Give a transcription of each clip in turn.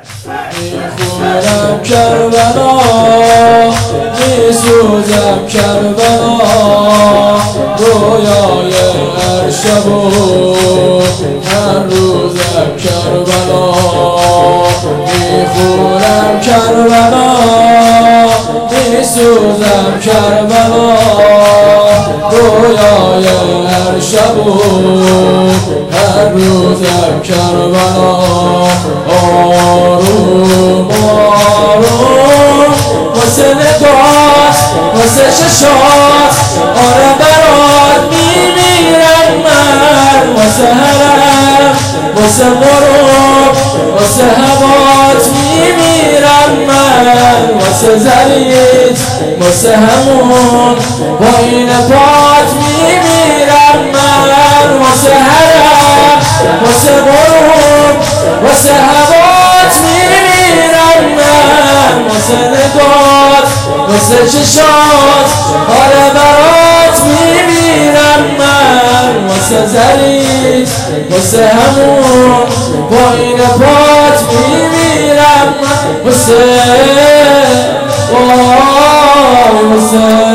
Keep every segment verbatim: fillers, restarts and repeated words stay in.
میخورم کربلا، میسوزم کربلا، رویای هر شب و هر روزم کربلا. میخورم کربلا، میسوزم کربلا، رویای هر شب و هر روزم کربلا. آروم آروم واسه نگاه واسه ششات، آره برات میمیرم من. واسه حرم واسه غروب واسه هوات میمیرم من. واسه زریت واسه همون پایین پات میمیرم من. واسه حرم واسه غروب واسه هوات میمیرم من. واسه نگات واسه چشات، آره برات میمیرم من. واسه زریت واسه همون پایین پات میمیرم من. واسه وای واسه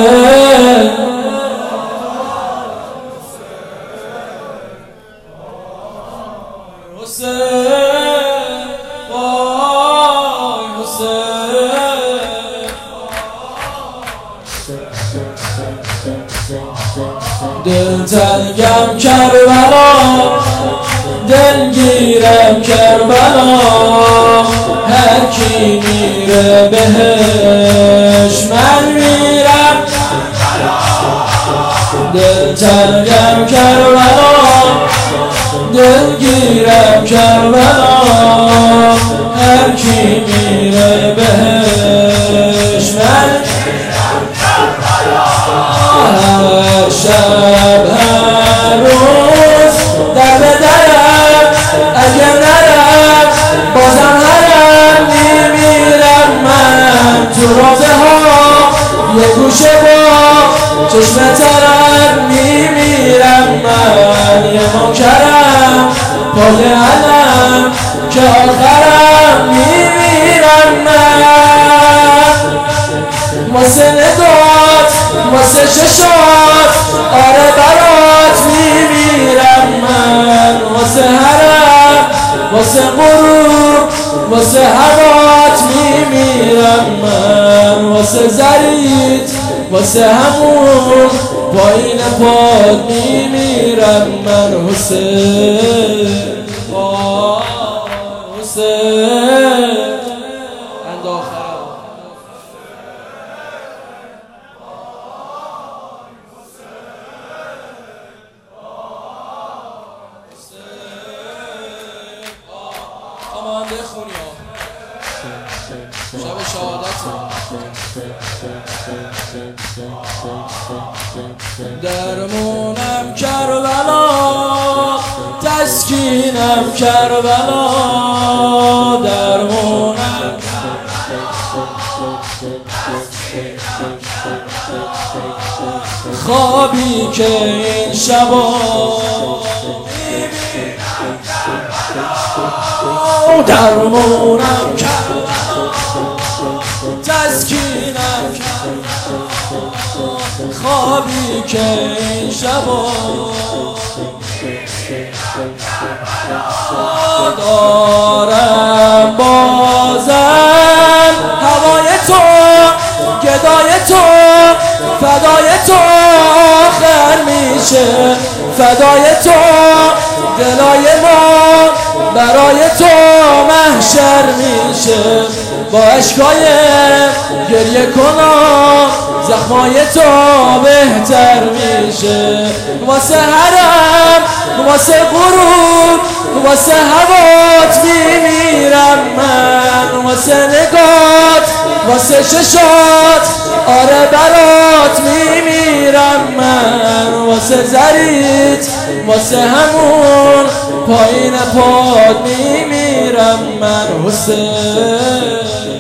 دل تنگم کربلا، دلگیرم کربلا، هر کی میره بهش من میرم. دل تنگم کربلا، دلگیرم کربلا، هر کی میره بهش من. هر شب هر روز در به درم، اگه نرم بازم هرم میمیرم من. تو روزه ها یه گوشه با چشم ترم میمیرم من. یه منکرم پای علم که آخرم میمیرم من. واسه نگات واسه ششات، آره برات میمیرم من. واسه حرم واسه غروب واسه هوات میمیرم من. واسه زریت واسه همون پایین پاد میمیرم من. حسین حسین اند آخرم. اما هم بخونی ها شب شهادت. درمونم کربلا، تسکینم کربلا، درمونم خوابی که این شبا درمونم کربلا، تسکینم کربلا، خوابی که این شبا دارم بازم. هوای تو گدای تو فدای تو آخر میشه. فدای تو دلای ما برای تو محشر میشه. با اشکای گریه کنم زخمای تو بهتر میشه. واسه حرم واسه غروب واسه هوات میمیرم من. واسه نگات واسه ششات، آره برات میمیرم من. واسه زریت واسه همون پایین پاد میمیرم من. حسین